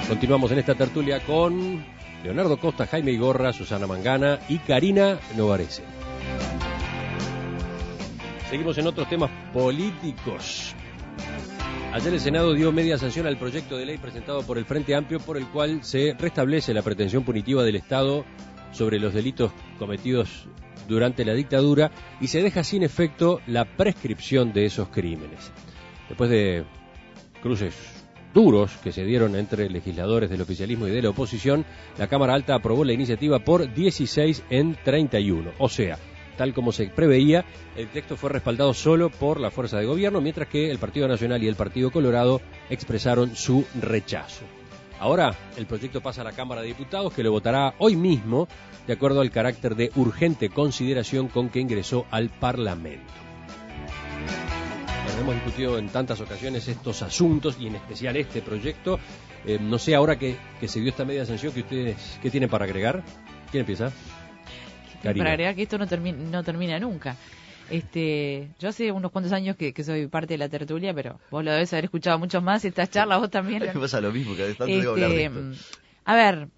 Continuamos en esta tertulia con Leonardo Costa, Jaime Igorra, Susana Mangana y Karina Novarese. Seguimos en otros temas políticos. Ayer el Senado dio media sanción al proyecto de ley presentado por el Frente Amplio, por el cual se restablece la pretensión punitiva del Estado sobre los delitos cometidos durante la dictadura y se deja sin efecto la prescripción de esos crímenes. Después de cruces duros que se dieron entre legisladores del oficialismo y de la oposición, la Cámara Alta aprobó la iniciativa por 16-31. O sea, tal como se preveía, el texto fue respaldado solo por la fuerza de gobierno, mientras que el Partido Nacional y el Partido Colorado expresaron su rechazo. Ahora, el proyecto pasa a la Cámara de Diputados, que lo votará hoy mismo, de acuerdo al carácter de urgente consideración con que ingresó al Parlamento. Hemos discutido en tantas ocasiones estos asuntos y en especial este proyecto. No sé, ahora que se dio esta media sanción, que ustedes, ¿qué tienen para agregar? ¿Quién empieza? Karina. Para agregar que esto no termina nunca. Yo hace unos cuantos años que soy parte de la tertulia, pero vos lo debes haber escuchado muchos más, estas charlas vos también. Es que pasa lo mismo, que de tanto debo hablar de esto. A ver,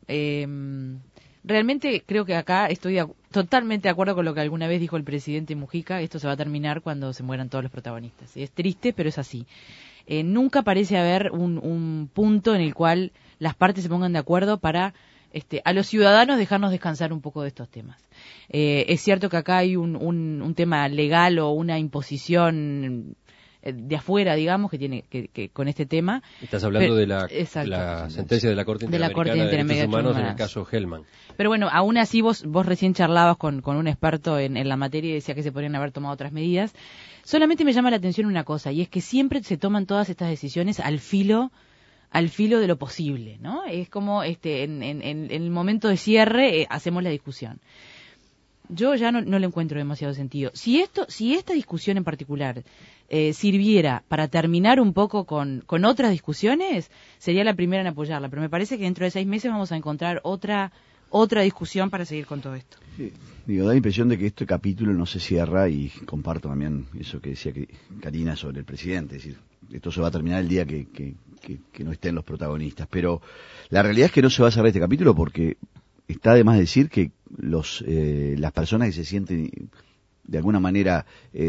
realmente creo que acá estoy totalmente de acuerdo con lo que alguna vez dijo el presidente Mujica. Esto se va a terminar cuando se mueran todos los protagonistas. Es triste, pero es así. Nunca parece haber un punto en el cual las partes se pongan de acuerdo para a los ciudadanos dejarnos descansar un poco de estos temas. Es cierto que acá hay un tema legal o una imposición de afuera, digamos, que tiene que con este tema. Estás hablando de la sentencia de la Corte Interamericana de Derechos Humanos en el caso Hellman. Pero bueno, aún así vos recién charlabas con un experto en la materia y decía que se podrían haber tomado otras medidas. Solamente me llama la atención una cosa, y es que siempre se toman todas estas decisiones al filo de lo posible, ¿no? Es como en el momento de cierre hacemos la discusión. Yo ya no le encuentro demasiado sentido. Si esta discusión en particular sirviera para terminar un poco con otras discusiones, sería la primera en apoyarla, pero me parece que dentro de 6 meses vamos a encontrar otra discusión para seguir con todo esto. Sí. Da la impresión de que este capítulo no se cierra, y comparto también eso que decía Karina sobre el presidente, es decir, esto se va a terminar el día que no estén los protagonistas, pero la realidad es que no se va a cerrar este capítulo porque está de más decir que las personas que se sienten de alguna manera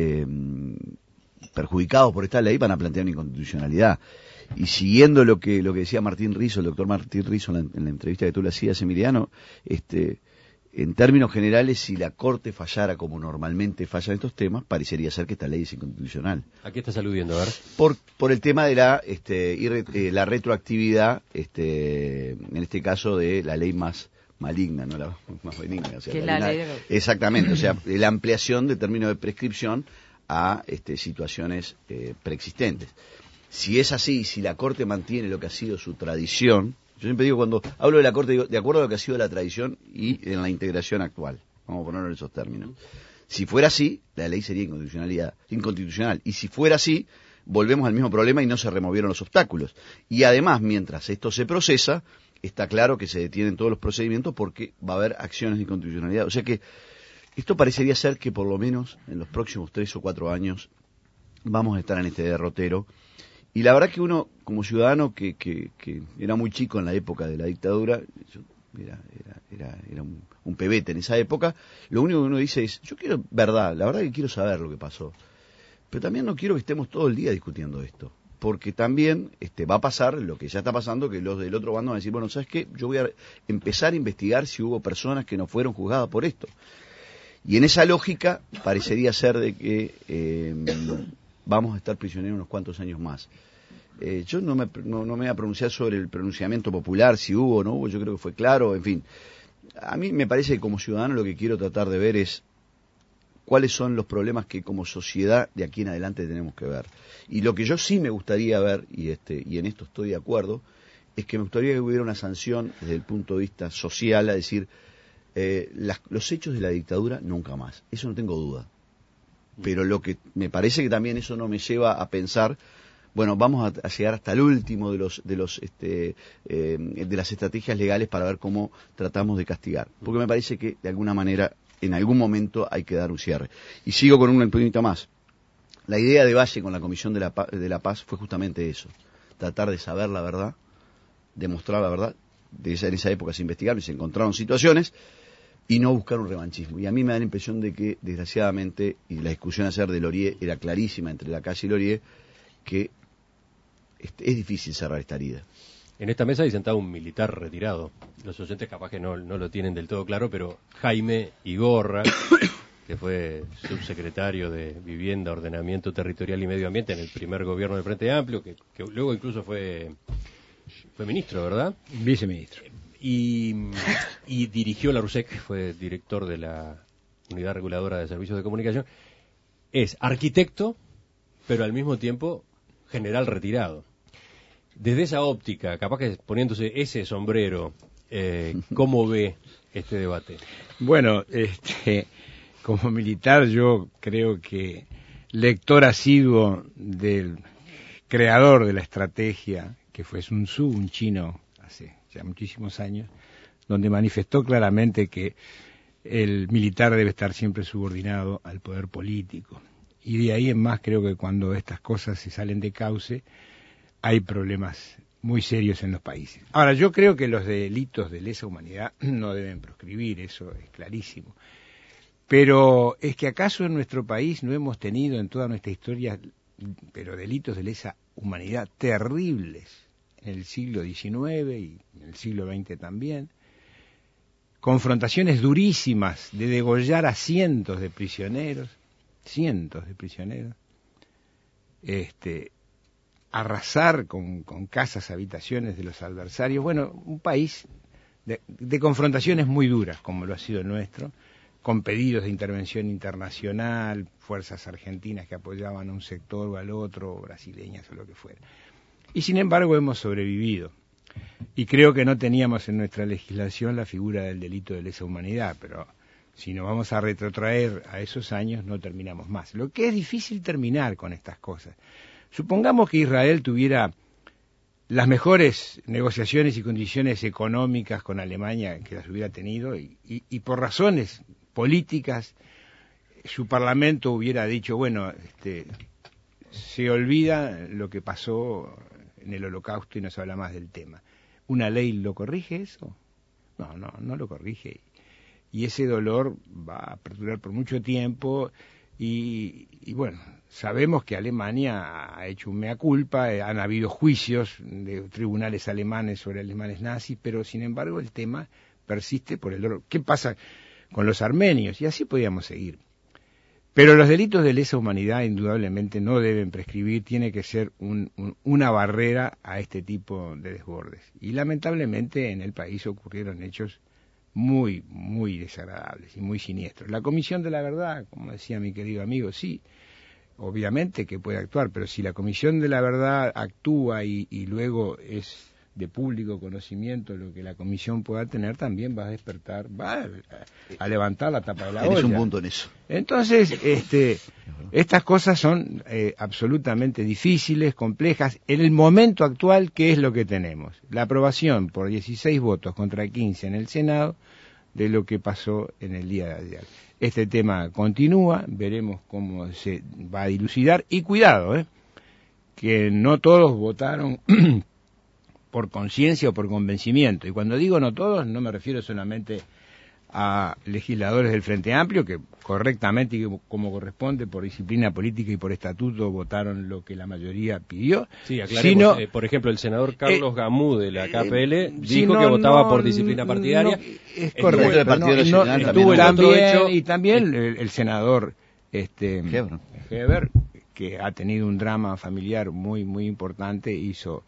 perjudicados por esta ley van a plantear una inconstitucionalidad. Y siguiendo lo que decía Martín Rizo, el doctor Martín Rizo en la entrevista que tú le hacías, Emiliano, en términos generales, si la Corte fallara como normalmente falla en estos temas, parecería ser que esta ley es inconstitucional. ¿A qué estás aludiendo? A ver. Por el tema de la retroactividad, en este caso de la ley más maligna, no la más benigna. O sea, que la ley... Exactamente, o sea, la ampliación de términos de prescripción a situaciones preexistentes. Si es así, si la Corte mantiene lo que ha sido su tradición, yo siempre digo, cuando hablo de la Corte, digo, de acuerdo a lo que ha sido la tradición y en la integración actual, vamos a ponerlo en esos términos. Si fuera así, la ley sería inconstitucional, y si fuera así, volvemos al mismo problema y no se removieron los obstáculos. Y además, mientras esto se procesa, está claro que se detienen todos los procedimientos porque va a haber acciones de inconstitucionalidad. O sea que esto parecería ser que por lo menos en los próximos 3 o 4 años vamos a estar en este derrotero. Y la verdad que uno, como ciudadano que era muy chico en la época de la dictadura, yo era un pebete en esa época, lo único que uno dice es, yo quiero verdad, la verdad que quiero saber lo que pasó. Pero también no quiero que estemos todo el día discutiendo esto, porque también va a pasar lo que ya está pasando, que los del otro bando van a decir, bueno, ¿sabes qué? Yo voy a empezar a investigar si hubo personas que no fueron juzgadas por esto. Y en esa lógica parecería ser de que vamos a estar prisioneros unos cuantos años más. Yo no me voy a pronunciar sobre el pronunciamiento popular, si hubo o no hubo, yo creo que fue claro, en fin. A mí me parece que como ciudadano lo que quiero tratar de ver es cuáles son los problemas que como sociedad de aquí en adelante tenemos que ver. Y lo que yo sí me gustaría ver, y en esto estoy de acuerdo, es que me gustaría que hubiera una sanción desde el punto de vista social, a decir, los hechos de la dictadura nunca más, eso no tengo duda. Pero lo que me parece que también eso no me lleva a pensar, bueno, vamos a llegar hasta el último de las estrategias legales para ver cómo tratamos de castigar, porque me parece que de alguna manera en algún momento hay que dar un cierre. Y sigo con un punto más. La idea de Valle con la Comisión de la Paz fue justamente eso, tratar de saber la verdad demostrar la verdad. En esa época se investigaron y se encontraron situaciones y no buscar un revanchismo. Y a mí me da la impresión de que, desgraciadamente, y la discusión ayer de Laurier era clarísima entre Lacalle y Laurier, que es difícil cerrar esta herida. En esta mesa hay sentado un militar retirado. Los oyentes capaz que no lo tienen del todo claro, pero Jaime Igorra, que fue subsecretario de Vivienda, Ordenamiento Territorial y Medio Ambiente en el primer gobierno del Frente Amplio, que luego incluso fue ministro, ¿verdad? Viceministro. Y dirigió la RUSEC, fue director de la Unidad Reguladora de Servicios de Comunicación. Es arquitecto, pero al mismo tiempo general retirado. Desde esa óptica, capaz que poniéndose ese sombrero, ¿cómo ve este debate? Bueno, como militar yo creo que lector asiduo del creador de la estrategia, que fue Sun Tzu, un chino hace ya muchísimos años, donde manifestó claramente que el militar debe estar siempre subordinado al poder político. Y de ahí en más creo que cuando estas cosas se salen de cauce, hay problemas muy serios en los países. Ahora, yo creo que los delitos de lesa humanidad no deben proscribir, eso es clarísimo. Pero es que acaso en nuestro país no hemos tenido en toda nuestra historia, pero delitos de lesa humanidad terribles, en el siglo XIX y en el siglo XX también, confrontaciones durísimas de degollar a cientos de prisioneros, arrasar con casas, habitaciones de los adversarios. Bueno, un país de confrontaciones muy duras, como lo ha sido el nuestro, con pedidos de intervención internacional, fuerzas argentinas que apoyaban a un sector o al otro, brasileñas o lo que fuera. Y sin embargo hemos sobrevivido. Y creo que no teníamos en nuestra legislación la figura del delito de lesa humanidad, pero si nos vamos a retrotraer a esos años no terminamos más. Lo que es difícil terminar con estas cosas. Supongamos que Israel tuviera las mejores negociaciones y condiciones económicas con Alemania que las hubiera tenido y por razones políticas su parlamento hubiera dicho, bueno, se olvida lo que pasó en el Holocausto y no se habla más del tema. ¿Una ley lo corrige eso? No lo corrige. Y ese dolor va a perdurar por mucho tiempo y bueno, sabemos que Alemania ha hecho un mea culpa, han habido juicios de tribunales alemanes sobre alemanes nazis, pero sin embargo el tema persiste por el dolor. ¿Qué pasa con los armenios? Y así podíamos seguir. Pero los delitos de lesa humanidad indudablemente no deben prescribir, tiene que ser una barrera a este tipo de desbordes. Y lamentablemente en el país ocurrieron hechos muy, muy desagradables y muy siniestros. La Comisión de la Verdad, como decía mi querido amigo, sí, obviamente que puede actuar, pero si la Comisión de la Verdad actúa y luego es de público conocimiento lo que la Comisión pueda tener, también va a despertar, va a levantar la tapa de la olla. Tienes un punto en eso. Entonces, estas cosas son absolutamente difíciles, complejas. En el momento actual, ¿qué es lo que tenemos? La aprobación por 16 votos contra 15 en el Senado de lo que pasó en el día de ayer. Este tema continúa, veremos cómo se va a dilucidar. Y cuidado, que no todos votaron por conciencia o por convencimiento. Y cuando digo no todos, no me refiero solamente a legisladores del Frente Amplio, que correctamente y como corresponde por disciplina política y por estatuto votaron lo que la mayoría pidió. Sí, aclaremos, por ejemplo, el senador Carlos Gamú de la KPL dijo que votaba por disciplina partidaria. Es correcto. Y también el senador Heber, que ha tenido un drama familiar muy, muy importante, hizo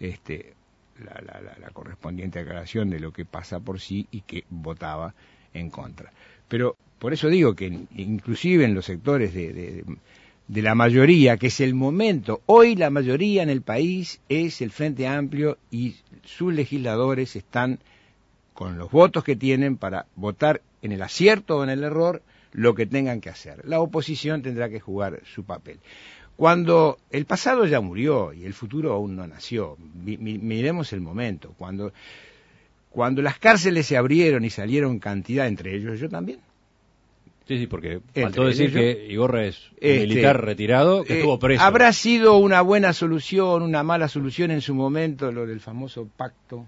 la correspondiente aclaración de lo que pasa por sí y que votaba en contra. Pero por eso digo que inclusive en los sectores de la mayoría, que es el momento, hoy la mayoría en el país es el Frente Amplio y sus legisladores están con los votos que tienen para votar en el acierto o en el error lo que tengan que hacer. La oposición tendrá que jugar su papel. Cuando el pasado ya murió y el futuro aún no nació, miremos el momento, cuando las cárceles se abrieron y salieron cantidad, entre ellos yo también, Sí, porque faltó decir que Iborra es un militar retirado que estuvo preso. Habrá sido una buena solución, una mala solución en su momento, lo del famoso pacto,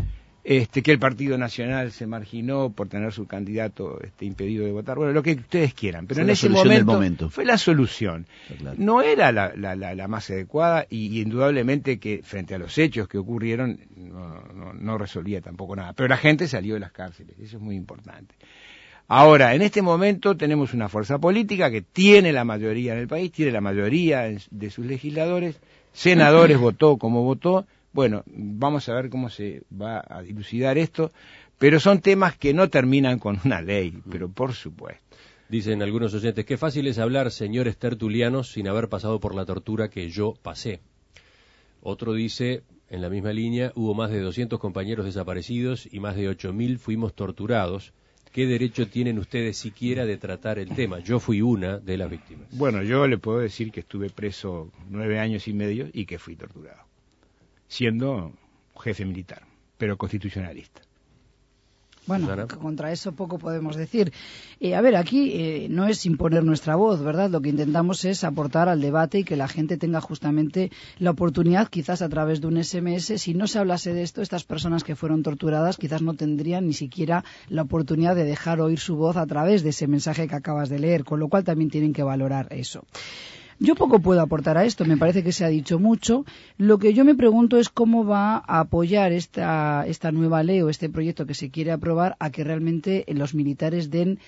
que el Partido Nacional se marginó por tener su candidato impedido de votar. Bueno, lo que ustedes quieran, pero en ese momento fue la solución. Claro. No era la más adecuada y indudablemente que frente a los hechos que ocurrieron no resolvía tampoco nada. Pero la gente salió de las cárceles, eso es muy importante. Ahora, en este momento tenemos una fuerza política que tiene la mayoría en el país, tiene la mayoría de sus legisladores, senadores votó como votó. Bueno, vamos a ver cómo se va a dilucidar esto, pero son temas que no terminan con una ley, pero por supuesto. Dicen algunos oyentes, qué fácil es hablar, señores tertulianos, sin haber pasado por la tortura que yo pasé. Otro dice, en la misma línea, hubo más de 200 compañeros desaparecidos y más de 8.000 fuimos torturados. ¿Qué derecho tienen ustedes siquiera de tratar el tema? Yo fui una de las víctimas. Bueno, yo le puedo decir que estuve preso 9 años y medio y que fui torturado, siendo jefe militar, pero constitucionalista. Bueno, contra eso poco podemos decir. A ver, aquí no es imponer nuestra voz, ¿verdad? Lo que intentamos es aportar al debate y que la gente tenga justamente la oportunidad, quizás a través de un SMS. Si no se hablase de esto, estas personas que fueron torturadas quizás no tendrían ni siquiera la oportunidad de dejar oír su voz a través de ese mensaje que acabas de leer, con lo cual también tienen que valorar eso. Yo poco puedo aportar a esto, me parece que se ha dicho mucho. Lo que yo me pregunto es cómo va a apoyar esta nueva ley o este proyecto que se quiere aprobar a que realmente los militares den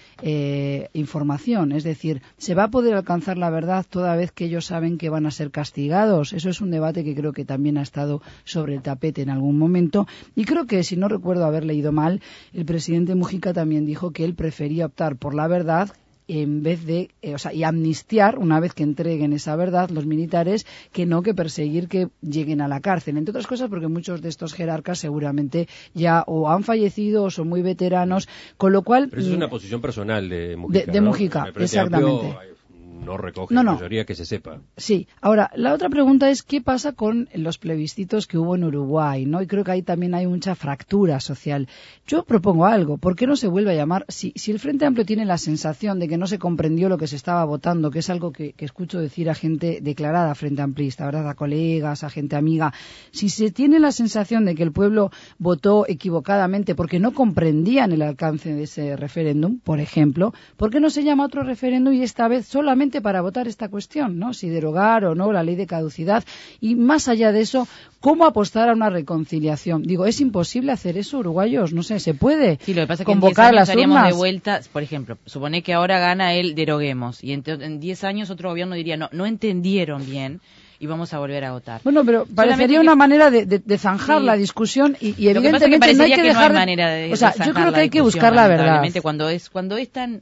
información. Es decir, ¿se va a poder alcanzar la verdad toda vez que ellos saben que van a ser castigados? Eso es un debate que creo que también ha estado sobre el tapete en algún momento. Y creo que, si no recuerdo haber leído mal, el presidente Mujica también dijo que él prefería optar por la verdad en vez de, y amnistiar una vez que entreguen esa verdad los militares, que no que perseguir que lleguen a la cárcel. Entre otras cosas porque muchos de estos jerarcas seguramente ya o han fallecido o son muy veteranos, con lo cual... Pero eso es una posición personal de Mujica, de Mujica, exactamente. No recoge la mayoría que se sepa. Sí. Ahora, la otra pregunta es qué pasa con los plebiscitos que hubo en Uruguay, ¿no? Y creo que ahí también hay mucha fractura social. Yo propongo algo. ¿Por qué no se vuelve a llamar? Si el Frente Amplio tiene la sensación de que no se comprendió lo que se estaba votando, que es algo que escucho decir a gente declarada Frente Amplista, ¿verdad? A colegas, a gente amiga. Si se tiene la sensación de que el pueblo votó equivocadamente porque no comprendían el alcance de ese referéndum, por ejemplo, ¿por qué no se llama otro referéndum y esta vez solamente para votar esta cuestión, ¿no? Si derogar o no la ley de caducidad, y más allá de eso, ¿cómo apostar a una reconciliación? Digo, ¿es imposible hacer eso, uruguayos? No sé, ¿se puede? Sí, lo que pasa es que convocar en 10 años estaríamos urnas de vuelta, por ejemplo, supone que ahora gana el deroguemos, y en 10 años otro gobierno diría, no entendieron bien, y vamos a volver a votar. Bueno, pero parecería una manera de zanjar la discussión y evidentemente no hay que dejar manera de yo creo que hay que buscar la verdad. Cuando es tan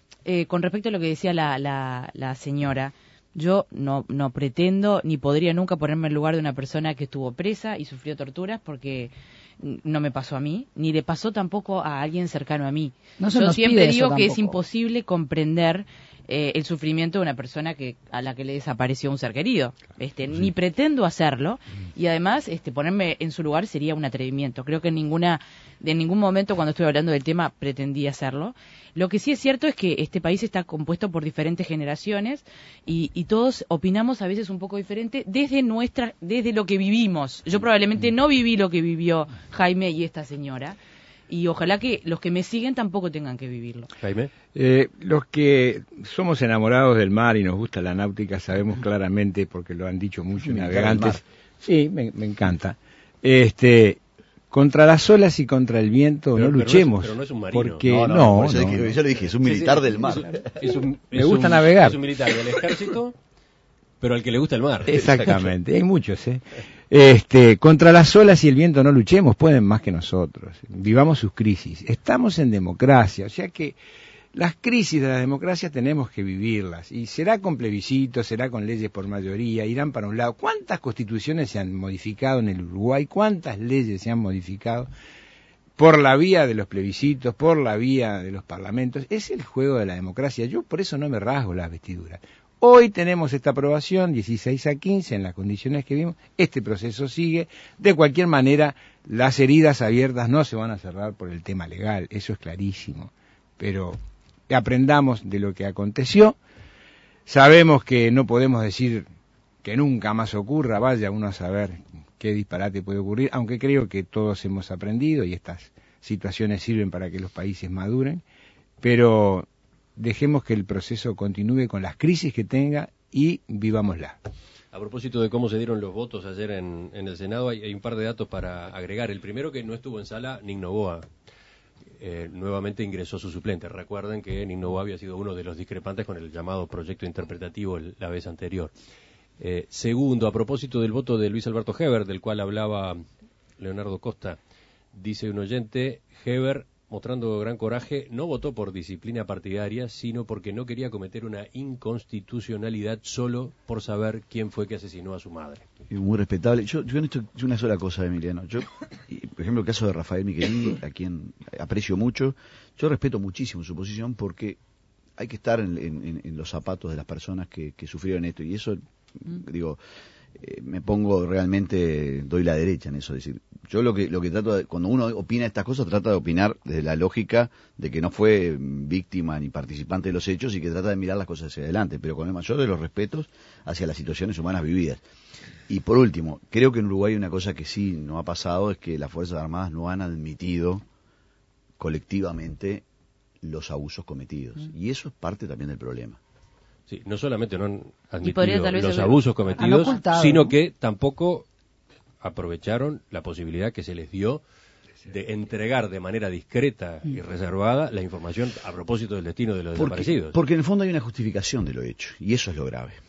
con respecto a lo que decía la señora, yo no pretendo ni podría nunca ponerme en lugar de una persona que estuvo presa y sufrió torturas, porque no me pasó a mí, ni le pasó tampoco a alguien cercano a mí. Yo siempre digo que es imposible comprender el sufrimiento de una persona a la que le desapareció un ser querido. Ni pretendo hacerlo, y además ponerme en su lugar sería un atrevimiento. Creo que en ningún momento cuando estoy hablando del tema pretendí hacerlo. Lo que sí es cierto es que este país está compuesto por diferentes generaciones y todos opinamos a veces un poco diferente desde lo que vivimos. Yo probablemente no viví lo que vivió Jaime y esta señora, y ojalá que los que me siguen tampoco tengan que vivirlo. Jaime. Los que somos enamorados del mar y nos gusta la náutica sabemos claramente, porque lo han dicho muchos navegantes. Sí, me encanta. Contra las olas y contra el viento no luchemos. Pero no es un marino. Porque no. Yo le dije, es un militar del mar. Me gusta navegar. Es un militar del ejército, pero al que le gusta el mar. Exactamente, hay muchos, contra las olas y el viento no luchemos, pueden más que nosotros. Vivamos sus crisis. Estamos en democracia, o sea que las crisis de la democracia tenemos que vivirlas, y será con plebiscitos, será con leyes por mayoría, irán para un lado. ¿Cuántas constituciones se han modificado en el Uruguay? ¿Cuántas leyes se han modificado por la vía de los plebiscitos, por la vía de los parlamentos? Es el juego de la democracia. Yo por eso no me rasgo las vestiduras. Hoy tenemos esta aprobación, 16-15, en las condiciones que vimos. Este proceso sigue. De cualquier manera, las heridas abiertas no se van a cerrar por el tema legal, eso es clarísimo. Pero aprendamos de lo que aconteció. Sabemos que no podemos decir que nunca más ocurra, vaya uno a saber qué disparate puede ocurrir, aunque creo que todos hemos aprendido y estas situaciones sirven para que los países maduren, pero dejemos que el proceso continúe con las crisis que tenga y vivámosla. A propósito de cómo se dieron los votos ayer en el Senado, hay un par de datos para agregar. El primero, que no estuvo en sala Nick Noboa. Nuevamente ingresó su suplente. Recuerden que Nick Noboa había sido uno de los discrepantes con el llamado proyecto interpretativo la vez anterior. Segundo, a propósito del voto de Luis Alberto Heber, del cual hablaba Leonardo Costa, dice un oyente, Heber, mostrando gran coraje, no votó por disciplina partidaria, sino porque no quería cometer una inconstitucionalidad solo por saber quién fue que asesinó a su madre. Muy respetable. Yo en esto, una sola cosa, Emiliano. Por ejemplo, el caso de Rafael Michelini, a quien aprecio mucho, yo respeto muchísimo su posición porque hay que estar en los zapatos de las personas que sufrieron esto. Y eso, digo, me pongo realmente, doy la derecha en eso. Es decir, yo lo que trato cuando uno opina estas cosas, trata de opinar desde la lógica de que no fue víctima ni participante de los hechos y que trata de mirar las cosas hacia adelante, pero con el mayor de los respetos hacia las situaciones humanas vividas. Y por último, creo que en Uruguay una cosa que sí no ha pasado es que las Fuerzas Armadas no han admitido colectivamente los abusos cometidos. Y eso es parte también del problema. Sí, no solamente no han admitido los abusos cometidos, sino que tampoco aprovecharon la posibilidad que se les dio de entregar de manera discreta y reservada la información a propósito del destino de los desaparecidos. Porque en el fondo hay una justificación de lo hecho, y eso es lo grave.